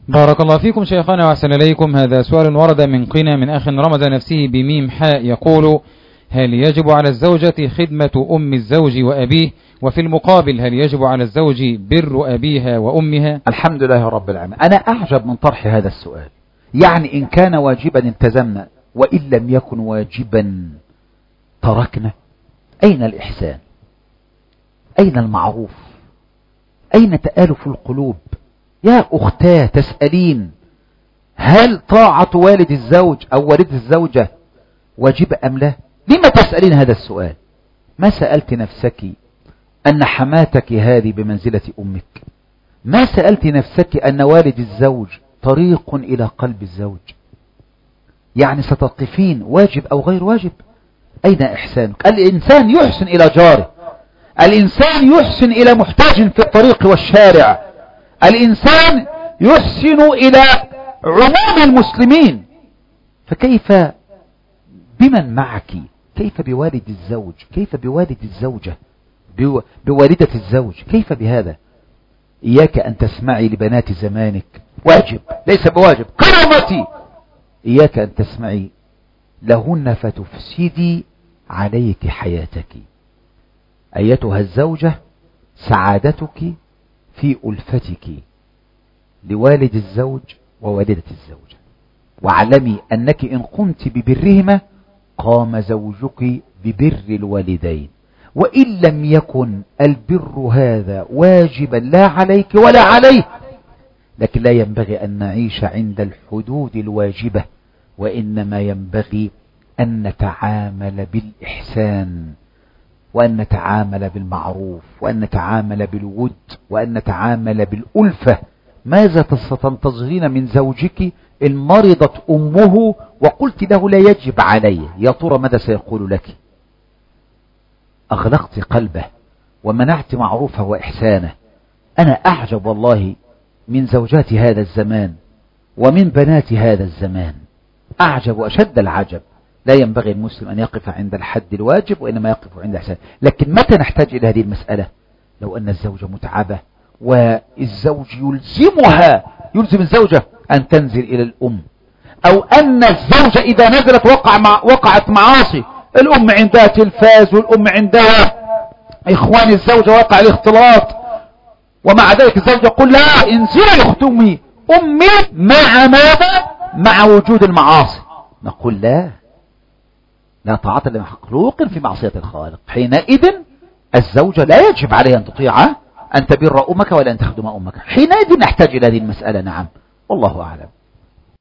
بارك الله فيكم شيخنا وأحسن إليكم. هذا سؤال ورد من قنا من أخ رمز نفسه بميم حاء يقول: هل يجب على الزوجة خدمة أم الزوج وأبيه؟ وفي المقابل هل يجب على الزوج بر أبيها وأمها؟ الحمد لله رب العالمين. أنا أعجب من طرح هذا السؤال. يعني إن كان واجبا التزمنا، وإن لم يكن واجبا تركنا. أين الإحسان؟ أين المعروف؟ أين تآلف القلوب؟ يا أختاه تسألين: هل طاعة والد الزوج أو والد الزوجة واجب أم لا؟ لما تسألين هذا السؤال؟ ما سألت نفسك أن حماتك هذه بمنزلة أمك؟ ما سألت نفسك أن والد الزوج طريق إلى قلب الزوج؟ يعني ستقفين واجب أو غير واجب؟ أين إحسانك؟ الإنسان يحسن إلى جاره، الإنسان يحسن إلى محتاج في الطريق والشارع، الإنسان يحسن إلى عموم المسلمين. فكيف بمن معك؟ كيف بوالد الزوج؟ كيف بوالد الزوجة؟ بوالدة الزوج؟ كيف بهذا؟ إياك أن تسمعي لبنات زمانك، واجب ليس بواجب، كرامتي. إياك أن تسمعي لهن فتفسدي عليك حياتك. أيتها الزوجة، سعادتك في ألفتك لوالد الزوج ووالدة الزوجة، واعلمي أنك إن قمت ببرهما قام زوجك ببر الوالدين. وإن لم يكن البر هذا واجبا لا عليك ولا عليه، لكن لا ينبغي أن نعيش عند الحدود الواجبة، وإنما ينبغي أن نتعامل بالإحسان، وأن نتعامل بالمعروف، وأن نتعامل بالود، وأن نتعامل بالألفة. ماذا ستنتظرين من زوجك إن مرضت أمه وقلت له لا يجب علي؟ يا ترى ماذا سيقول لك؟ أغلقت قلبه ومنعت معروفه وإحسانه. أنا أعجب والله من زوجات هذا الزمان ومن بنات هذا الزمان، أعجب وأشد العجب. لا ينبغي المسلم أن يقف عند الحد الواجب، وإنما يقف عند الإحسان. لكن متى نحتاج إلى هذه المسألة؟ لو أن الزوجة متعبة والزوج يلزم الزوجة أن تنزل إلى الأم، أو أن الزوجة إذا نزلت وقعت معاصي. الأم عندها تلفاز، والأم عندها إخوان الزوجة، وقع الاختلاط، ومع ذلك الزوج يقول: لا، انزلي يا أخت أمي مع ماذا؟ مع وجود المعاصي. نقول: لا طاعة لمخلوق في معصية الخالق. حينئذ الزوجة لا يجب عليها أن تطيعه، أن تبر أمك ولا أن تخدم أمك. حينئذ نحتاج إلى هذه المسألة. نعم، والله أعلم.